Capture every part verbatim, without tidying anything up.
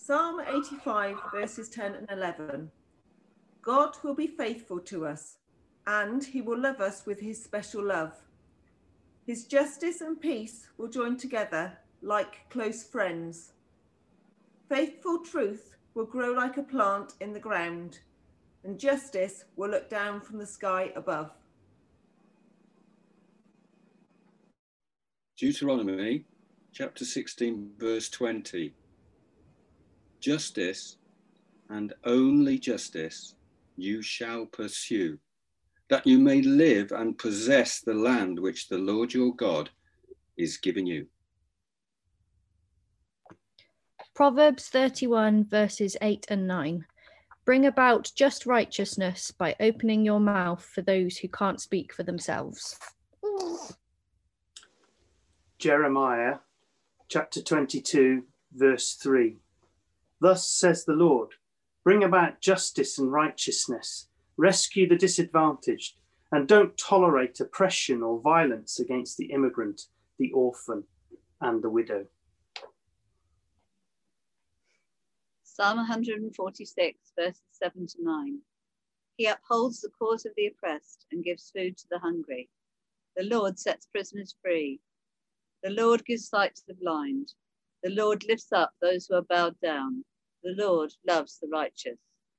Psalm eighty-five, verses ten and eleven. God will be faithful to us, and he will love us with his special love. His justice and peace will join together like close friends. Faithful truth will grow like a plant in the ground, and justice will look down from the sky above. Deuteronomy chapter sixteen, verse twenty. Justice, and only justice, you shall pursue, that you may live and possess the land which the Lord your God is giving you. Proverbs thirty-one, verses eight and nine. Bring about just righteousness by opening your mouth for those who can't speak for themselves. Jeremiah chapter twenty-two, verse three. Thus says the Lord, bring about justice and righteousness, rescue the disadvantaged, and don't tolerate oppression or violence against the immigrant, the orphan, and the widow. Psalm one forty-six, verses seven to nine. He upholds the cause of the oppressed and gives food to the hungry. The Lord sets prisoners free. The Lord gives sight to the blind. The Lord lifts up those who are bowed down. The Lord loves the righteous.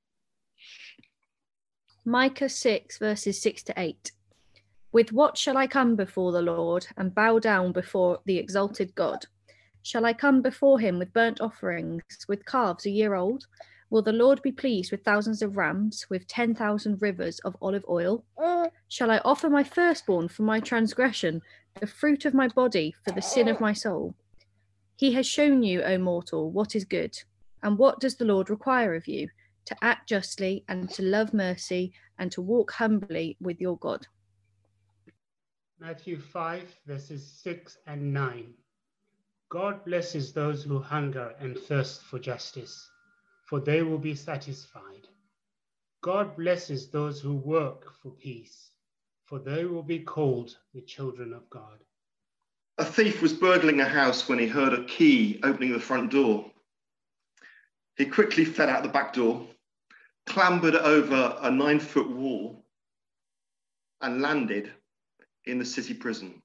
Micah six, verses six to eight. With what shall I come before the Lord and bow down before the exalted God? Shall I come before him with burnt offerings, with calves a year old? Will the Lord be pleased with thousands of rams, with ten thousand rivers of olive oil? Shall I offer my firstborn for my transgression, the fruit of my body for the sin of my soul? He has shown you, O mortal, what is good. And what does the Lord require of you? To act justly and to love mercy and to walk humbly with your God. Matthew five, verses six and nine. God blesses those who hunger and thirst for justice, for they will be satisfied. God blesses those who work for peace, for they will be called the children of God. A thief was burgling a house when he heard a key opening the front door. He quickly fled out the back door, clambered over a nine-foot wall, and landed in the city prison.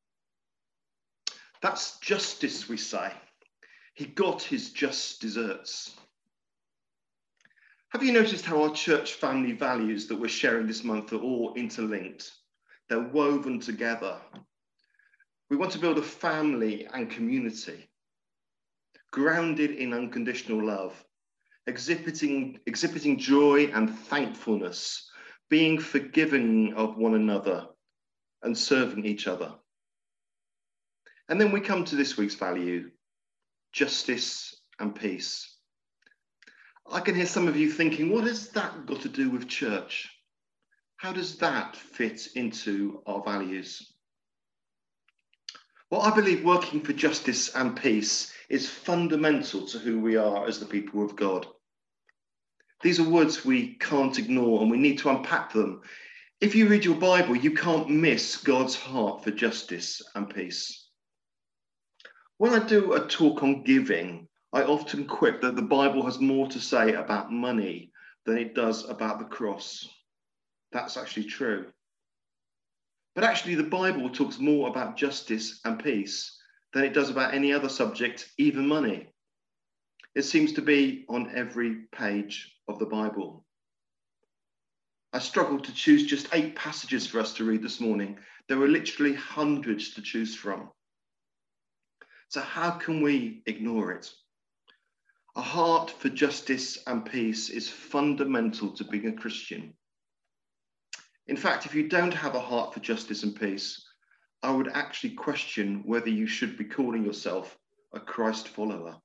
That's justice, we say. He got his just deserts. Have you noticed how our church family values that we're sharing this month are all interlinked? They're woven together. We want to build a family and community, grounded in unconditional love, exhibiting, exhibiting joy and thankfulness, being forgiving of one another and serving each other. And then we come to this week's value, justice and peace. I can hear some of you thinking, what has that got to do with church? How does that fit into our values? Well, I believe working for justice and peace is fundamental to who we are as the people of God. These are words we can't ignore and we need to unpack them. If you read your Bible, you can't miss God's heart for justice and peace. When I do a talk on giving, I often quip that the Bible has more to say about money than it does about the cross. That's actually true. But actually, the Bible talks more about justice and peace than it does about any other subject, even money. It seems to be on every page of the Bible. I struggled to choose just eight passages for us to read this morning. There were literally hundreds to choose from. So how can we ignore it? A heart for justice and peace is fundamental to being a Christian. In fact, if you don't have a heart for justice and peace, I would actually question whether you should be calling yourself a Christ follower.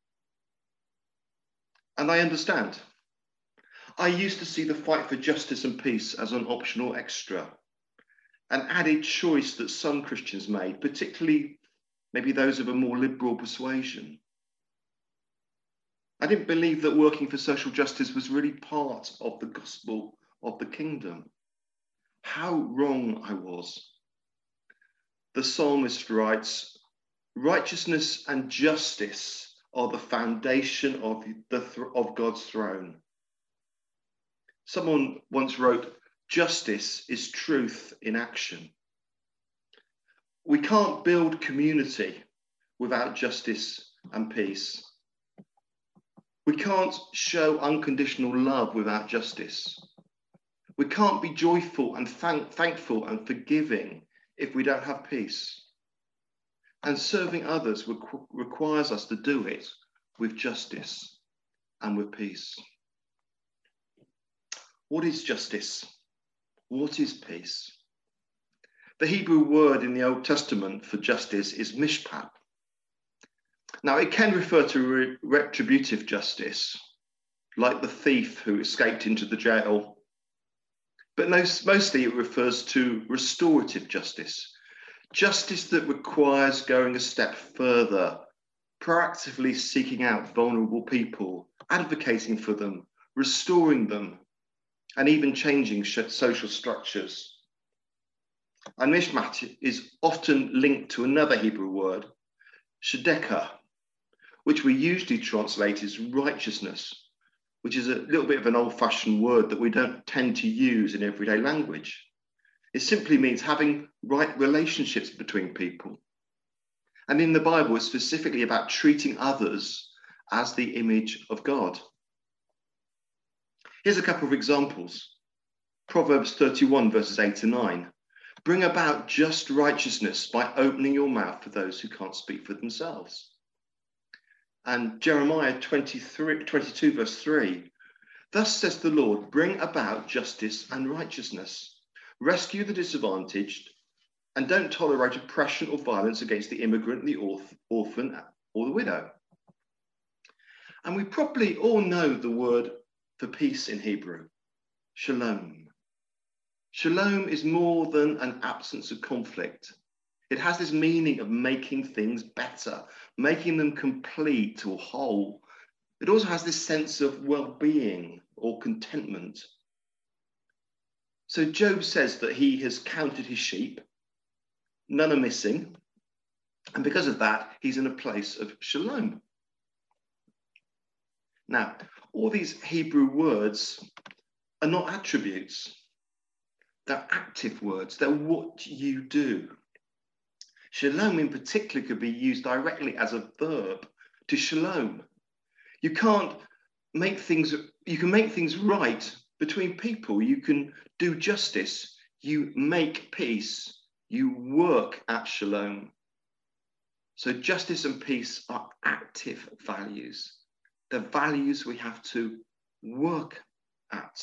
And I understand. I used to see the fight for justice and peace as an optional extra, an added choice that some Christians made, particularly maybe those of a more liberal persuasion. I didn't believe that working for social justice was really part of the gospel of the kingdom. How wrong I was. The psalmist writes, righteousness and justice are the foundation of, the th- of God's throne. Someone once wrote, "Justice is truth in action." We can't build community without justice and peace. We can't show unconditional love without justice. We can't be joyful and thank- thankful and forgiving if we don't have peace. And serving others requ- requires us to do it with justice and with peace. What is justice? What is peace? The Hebrew word in the Old Testament for justice is mishpat. Now, it can refer to re- retributive justice, like the thief who escaped into the jail. But most, mostly it refers to restorative justice, justice that requires going a step further, proactively seeking out vulnerable people, advocating for them, restoring them, and even changing social structures. And mishpat is often linked to another Hebrew word, shedekah, which we usually translate as righteousness, which is a little bit of an old-fashioned word that we don't tend to use in everyday language. It simply means having right relationships between people. And in the Bible, it's specifically about treating others as the image of God. Here's a couple of examples. Proverbs thirty-one, verses eight to nine. Bring about just righteousness by opening your mouth for those who can't speak for themselves. And Jeremiah twenty-three, twenty-two, verse three. Thus says the Lord, bring about justice and righteousness. Rescue the disadvantaged, and don't tolerate oppression or violence against the immigrant, the orph- orphan, or the widow. And we probably all know the word for peace in Hebrew, shalom. Shalom is more than an absence of conflict. It has this meaning of making things better, making them complete or whole. It also has this sense of well-being or contentment. So Job says that he has counted his sheep, none are missing, and because of that, he's in a place of shalom. Now, all these Hebrew words are not attributes. They're active words. They're what you do. Shalom in particular could be used directly as a verb, to shalom. You can't make things, you can make things right between people. You can do justice. You make peace. You work at shalom. So justice and peace are active values. They're values we have to work at.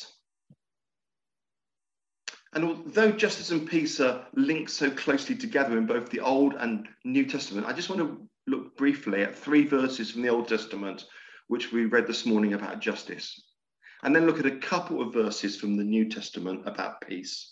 And although justice and peace are linked so closely together in both the Old and New Testament, I just want to look briefly at three verses from the Old Testament, which we read this morning about justice, and then look at a couple of verses from the New Testament about peace.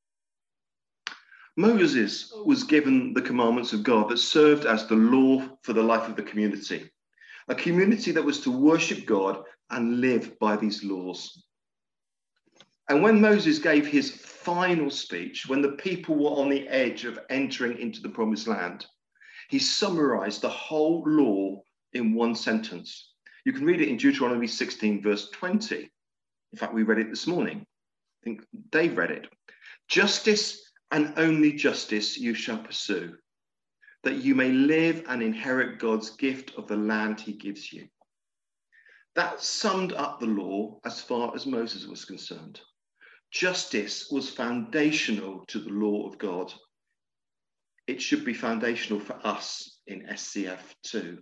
Moses was given the commandments of God that served as the law for the life of the community, a community that was to worship God and live by these laws. And when Moses gave his final speech, when the people were on the edge of entering into the promised land, he summarized the whole law in one sentence. You can read it in Deuteronomy sixteen, verse twenty. In fact, we read it this morning. I think Dave read it. Justice and only justice you shall pursue, that you may live and inherit God's gift of the land he gives you. That summed up the law as far as Moses was concerned. Justice was foundational to the law of God. It should be foundational for us in S C F too.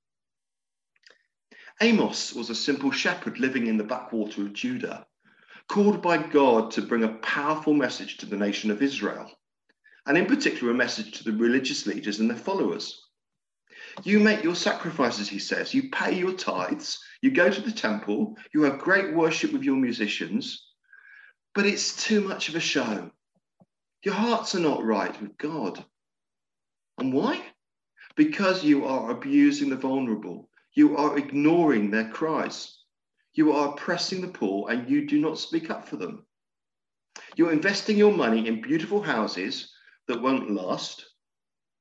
Amos was a simple shepherd living in the backwater of Judah, called by God to bring a powerful message to the nation of Israel, and in particular a message to the religious leaders and their followers. You make your sacrifices, he says, you pay your tithes, you go to the temple, you have great worship with your musicians, but it's too much of a show. Your hearts are not right with God. And why? Because you are abusing the vulnerable. You are ignoring their cries. You are oppressing the poor and you do not speak up for them. You're investing your money in beautiful houses that won't last.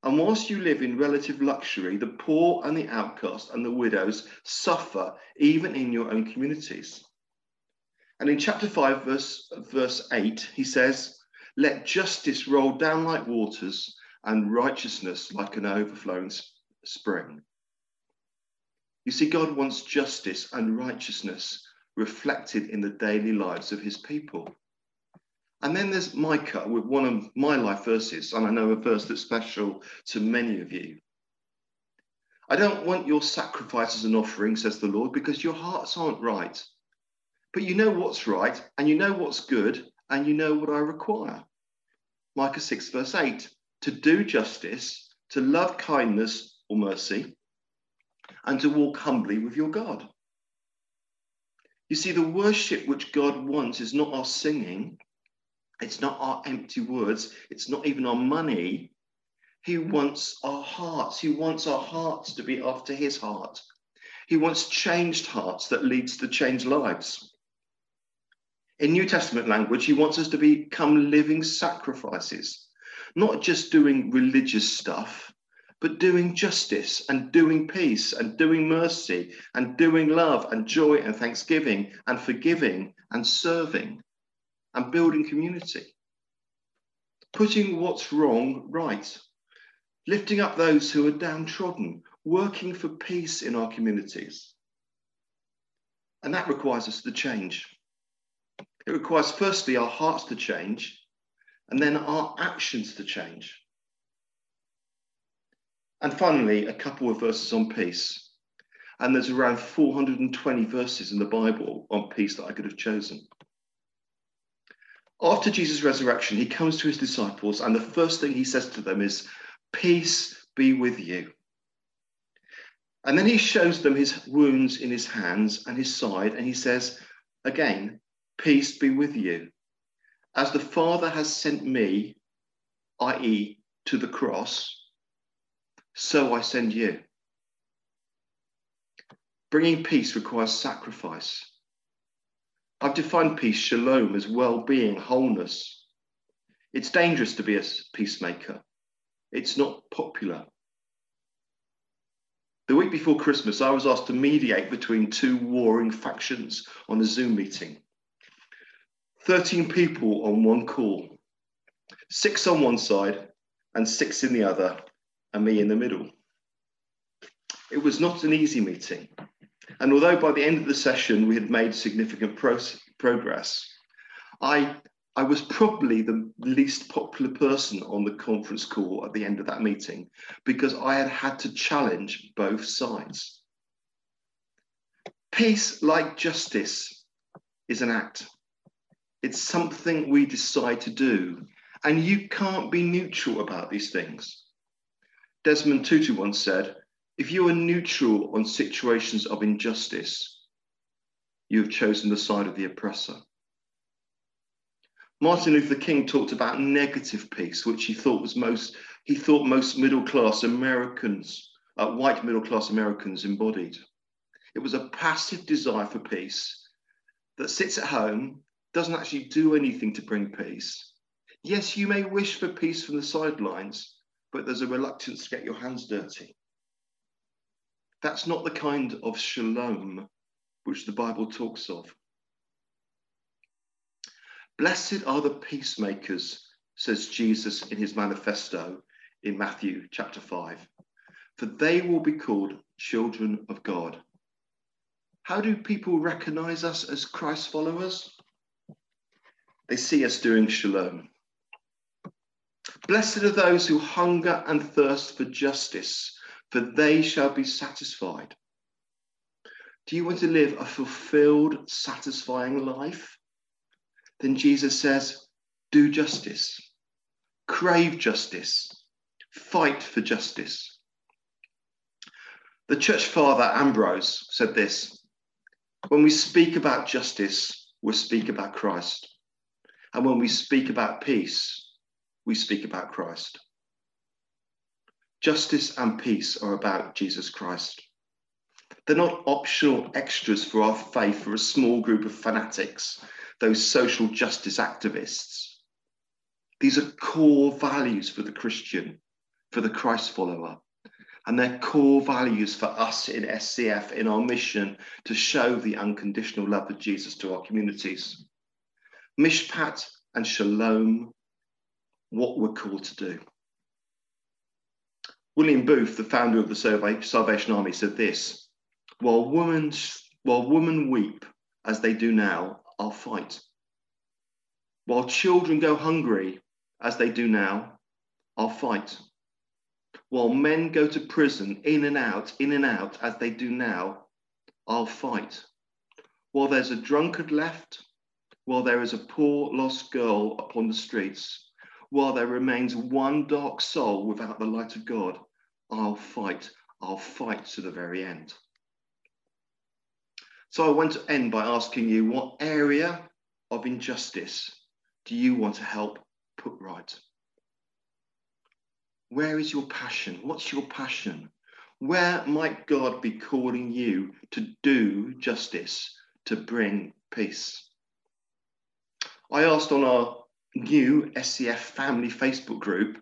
And whilst you live in relative luxury, the poor and the outcast and the widows suffer even in your own communities. And in chapter five, verse, verse eight, he says, let justice roll down like waters and righteousness like an overflowing spring. You see, God wants justice and righteousness reflected in the daily lives of his people. And then there's Micah with one of my life verses, and I know a verse that's special to many of you. I don't want your sacrifices and offerings, says the Lord, because your hearts aren't right. But you know what's right, and you know what's good, and you know what I require. Micah six, verse eight, to do justice, to love kindness or mercy, and to walk humbly with your God. You see, the worship which God wants is not our singing. It's not our empty words. It's not even our money. He wants our hearts. He wants our hearts to be after his heart. He wants changed hearts that leads to changed lives. In New Testament language, he wants us to become living sacrifices, not just doing religious stuff, but doing justice and doing peace and doing mercy and doing love and joy and thanksgiving and forgiving and serving and building community. Putting what's wrong right. Lifting up those who are downtrodden. Working for peace in our communities. And that requires us to change. It requires firstly our hearts to change and then our actions to change. And finally, a couple of verses on peace. And there's around four hundred twenty verses in the Bible on peace that I could have chosen. After Jesus' resurrection, he comes to his disciples, and the first thing he says to them is, peace be with you. And then he shows them his wounds in his hands and his side, and he says, again, peace be with you. As the Father has sent me, that is to the cross, so I send you. Bringing peace requires sacrifice. I've defined peace, shalom, as well-being, wholeness. It's dangerous to be a peacemaker. It's not popular. The week before Christmas, I was asked to mediate between two warring factions on a Zoom meeting. thirteen people on one call, six on one side and six in the other, and me in the middle. It was not an easy meeting. And although by the end of the session we had made significant pro progress, I, I was probably the least popular person on the conference call at the end of that meeting because I had had to challenge both sides. Peace, like justice, is an act. It's something we decide to do, and you can't be neutral about these things. Desmond Tutu once said, if you are neutral on situations of injustice, you have chosen the side of the oppressor. Martin Luther King talked about negative peace, which he thought was most, he thought most middle-class Americans, uh, white middle-class Americans embodied. It was a passive desire for peace that sits at home, doesn't actually do anything to bring peace. Yes, you may wish for peace from the sidelines, but there's a reluctance to get your hands dirty. That's not the kind of shalom which the Bible talks of. Blessed are the peacemakers, says Jesus in his manifesto in Matthew chapter five, for they will be called children of God. How do people recognize us as Christ followers? They see us doing shalom. Blessed are those who hunger and thirst for justice, for they shall be satisfied. Do you want to live a fulfilled, satisfying life? Then Jesus says, do justice, crave justice, fight for justice. The church father Ambrose said this, when we speak about justice, we speak about Christ. And when we speak about peace, we speak about Christ. Justice and peace are about Jesus Christ. They're not optional extras for our faith or a small group of fanatics, those social justice activists. These are core values for the Christian, for the Christ follower, and their core values for us in S C F in our mission to show the unconditional love of Jesus to our communities. Mishpat and Shalom, what we're called to do. William Booth, the founder of the Salvation Army, said this: while women, while women weep as they do now, I'll fight. While children go hungry as they do now, I'll fight. While men go to prison in and out, in and out as they do now, I'll fight. While there's a drunkard left, while there is a poor lost girl upon the streets, while there remains one dark soul without the light of God, I'll fight. I'll fight to the very end. So I want to end by asking you, what area of injustice do you want to help put right? Where is your passion? What's your passion? Where might God be calling you to do justice, to bring peace? I asked on our new S C F family Facebook group,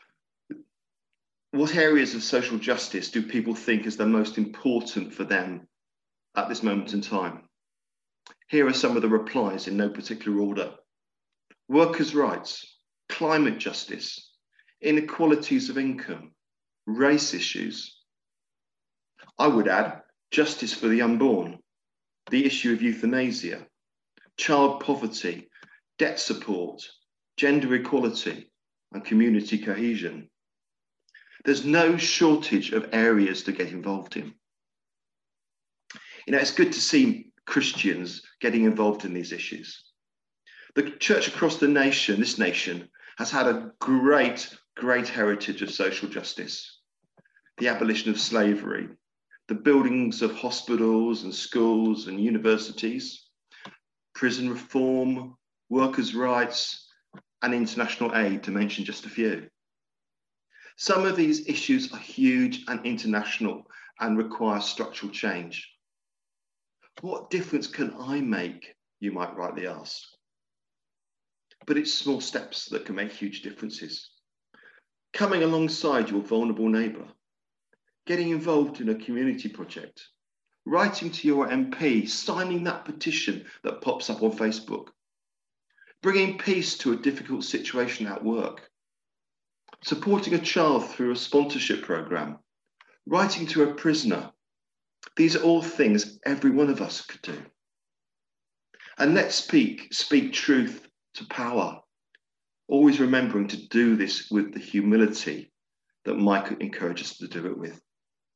what areas of social justice do people think is the most important for them at this moment in time? Here are some of the replies in no particular order. Workers' rights, climate justice, inequalities of income, race issues. I would add justice for the unborn, the issue of euthanasia, child poverty, debt support, gender equality, and community cohesion. There's no shortage of areas to get involved in. You know, it's good to see Christians getting involved in these issues. The church across the nation, this nation, has had a great, great heritage of social justice. The abolition of slavery, the buildings of hospitals and schools and universities, prison reform, workers' rights, and international aid, to mention just a few. Some of these issues are huge and international and require structural change. What difference can I make, you might rightly ask? But it's small steps that can make huge differences. Coming alongside your vulnerable neighbour, getting involved in a community project, writing to your M P, signing that petition that pops up on Facebook, bringing peace to a difficult situation at work, supporting a child through a sponsorship programme, writing to a prisoner. These are all things every one of us could do. And let's speak, speak truth to power, always remembering to do this with the humility that Mike encourages us to do it with.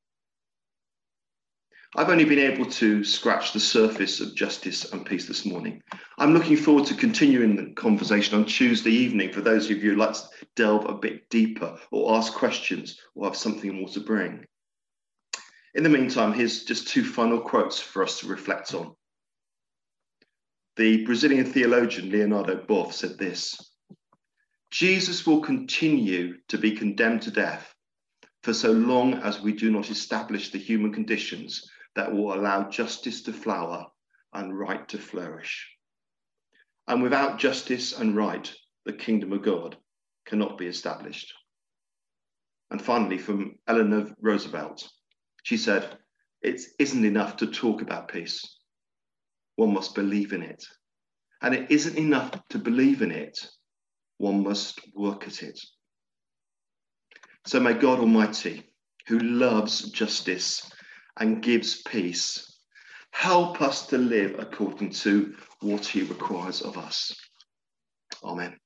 I've only been able to scratch the surface of justice and peace this morning. I'm looking forward to continuing the conversation on Tuesday evening for those of you who'd like to delve a bit deeper or ask questions or have something more to bring. In the meantime, here's just two final quotes for us to reflect on. The Brazilian theologian Leonardo Boff said this: Jesus will continue to be condemned to death for so long as we do not establish the human conditions that will allow justice to flower and right to flourish. And without justice and right, the kingdom of God cannot be established. And finally, from Eleanor Roosevelt, she said, it isn't enough to talk about peace. One must believe in it. And it isn't enough to believe in it. One must work at it. So may God Almighty, who loves justice and gives peace, help us to live according to what he requires of us. Amen.